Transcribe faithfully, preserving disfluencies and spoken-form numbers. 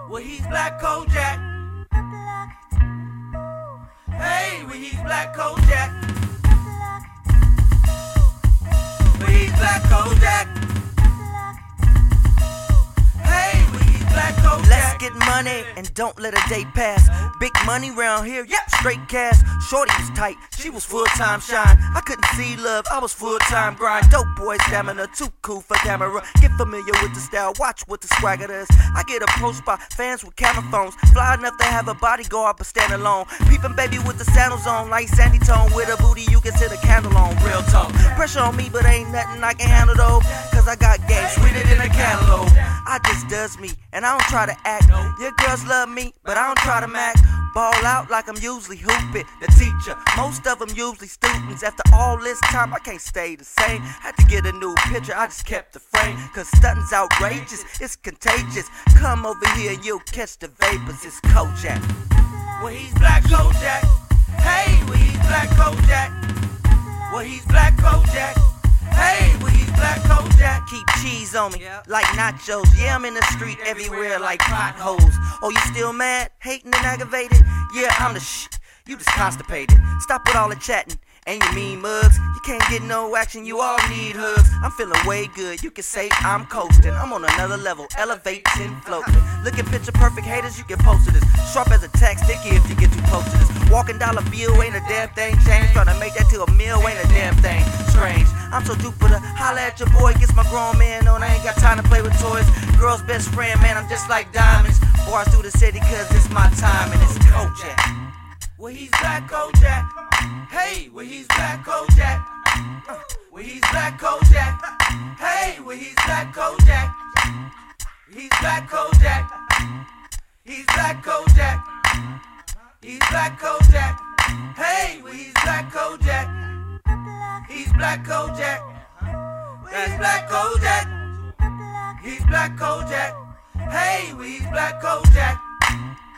Well, he's Black Kojak. Hey, well, he's Black Kojak. Well, he's Black Kojak. Hey, well, he's Black Kojak. Let's get money and don't let a day pass. Big money round here, yep, straight cash. Shorty was tight, she was full-time shine. I couldn't see love, I was full-time grind. Dope boy stamina, too cool for camera. Get familiar with the style, watch what the swagger does. I get approached by fans with camera phones. Fly enough to have a bodyguard but stand alone. Peeping baby with the sandals on, like Sandy Tone. With a booty you can sit a candle on, real talk. Pressure on me but ain't nothing I can handle though. Cause I got game, sweeter than a cantaloupe. I just does me, and I don't try to act. Your girls love me, but I don't try to mac. Ball out like I'm usually hooping. The teacher, most of them usually students. After all this time, I can't stay the same. Had to get a new picture, I just kept the frame. Cause stunting's outrageous, it's contagious. Come over here and you'll catch the vapors, it's Kojak. Well, he's Black Kojak. Hey, well, he's Black Kojak. Well, he's Black Kojak. Hey, well, he's Black Kojak. Keep cheese on me, like nachos. Yeah, I'm in the street everywhere like potholes. Oh, you still mad, hating and aggravated? Yeah, I'm the sh**, you just constipated. Stop with all the chatting and your mean mugs. You can't get no action, you all need hugs. I'm feeling way good, you can say I'm coasting. I'm on another level, elevating, floating. Look at picture perfect haters, you get posted this. Sharp as a tax, sticky if you get too close to this. Walking dollar bill ain't a damn thing changed. Tryna make that to a meal ain't a damn thing strange. I'm so Jupiter, holla at your boy, gets my grown man on. I ain't got time to play with toys. Girl's best friend, man, I'm just like diamonds. Bars through the city cause it's my time and it's Kojak. Well, he's Black Kojak. Hey, well, he's Black Kojak. Uh, well, he's Black Kojak. Hey, well, he's Black Kojak. He's Black Kojak. He's Black Kojak. He's Black Kojak. Hey, well, he's Black Kojak. He's Black Kojak. That's Black Kojak. He's Black Kojak. Hey, well, he's Black Kojak.